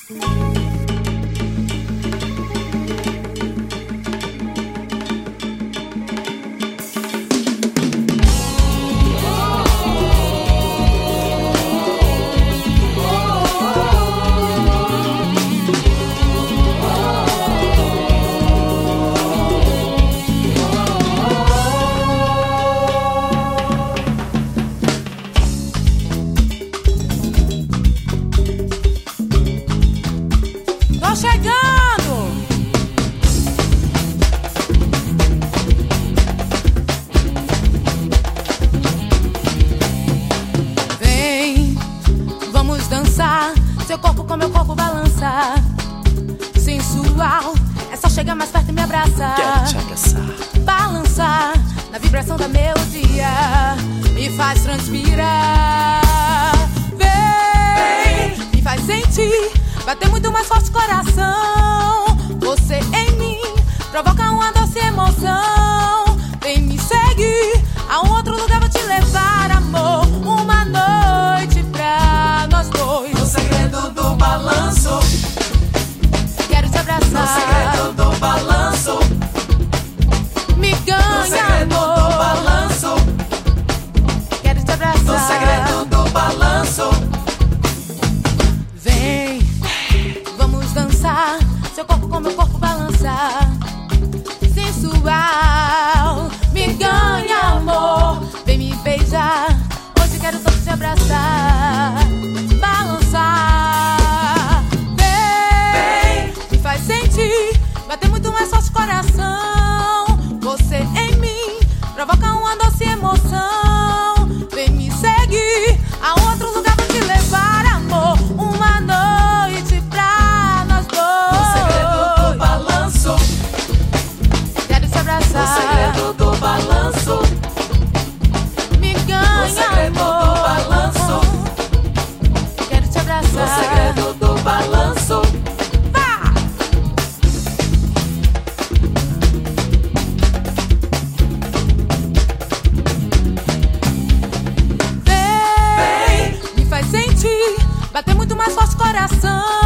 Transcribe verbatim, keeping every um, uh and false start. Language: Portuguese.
Chegando! Vem, vamos dançar. Seu corpo com meu corpo balança. Sensual, é só chegar mais perto e me abraçar. Quero te abraçar. Balançar na vibração da melodia. Me faz transpirar. Vem, me faz sentir. Bater muito mais forte o coração. Você em mim provoca uma doce emoção. Vem me seguir, a um outro lugar vou te levar, amor. Uma noite pra nós dois. No segredo do balanço, quero te abraçar. no segredo do balanço, me ganha, no segredo amor. do balanço, quero te abraçar. no segredo do balanço. Vem, vamos dançar. Seu corpo com meu corpo balançar. Sensual, me ganha, amor. Vem me beijar, hoje quero tanto te abraçar. Balançar. Vem, me faz sentir. Bater muito mais forte o coração. Você em mim provoca uma doce emoção. Vem me seguir, a outro lugar vou te levar, amor. Uma noite pra nós dois. No segredo do balanço, quero te abraçar. no segredo do balanço, me no ganha, segredo amor. do balanço, quero te abraçar. no segredo do balanço. Vá! Vem, me faz sentir. Bater muito mais forte o coração.